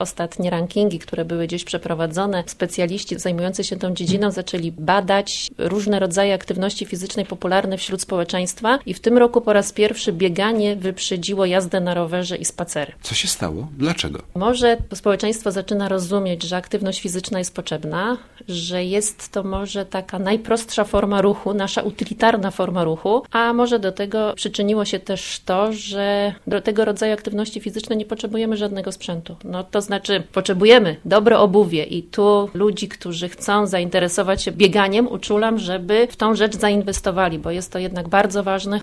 Ostatnie rankingi, które były gdzieś przeprowadzone, specjaliści zajmujący się tą dziedziną zaczęli badać różne rodzaje aktywności fizycznej popularne wśród społeczeństwa i w tym roku po raz pierwszy bieganie wyprzedziło jazdę na rowerze i spacery. Co się stało? Dlaczego? Może społeczeństwo zaczyna rozumieć, że aktywność fizyczna jest potrzebna, że jest to może taka najprostsza forma ruchu, nasza utylitarna forma ruchu, a może do tego przyczyniło się też to, że do tego rodzaju aktywności fizycznej nie potrzebujemy żadnego sprzętu. No to znaczy potrzebujemy dobre obuwie i tu ludzi, którzy chcą zainteresować się bieganiem, uczulam, żeby w tą rzecz zainwestowali, bo jest to jednak bardzo ważne.